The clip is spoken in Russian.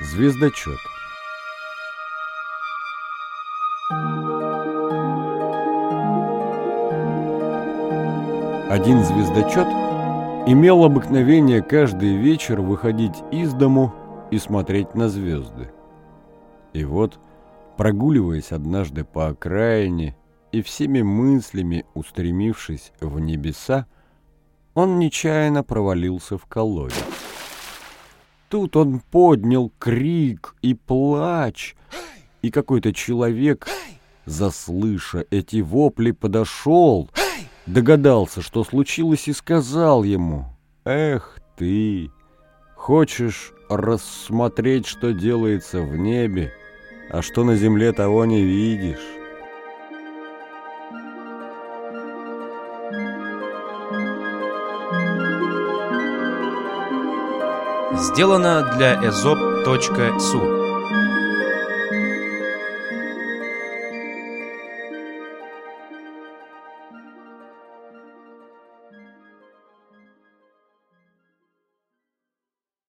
Звездочет. Один звездочет имел обыкновение каждый вечер выходить из дому и смотреть на звезды. И вот, прогуливаясь однажды по окраине и всеми мыслями устремившись в небеса, он нечаянно провалился в колодец. Тут он поднял крик и плач, и какой-то человек, заслыша эти вопли, подошел, догадался, что случилось, и сказал ему: «Эх ты, хочешь рассмотреть, что делается в небе, а что на земле, того не видишь». Сделано для Эзоп.су.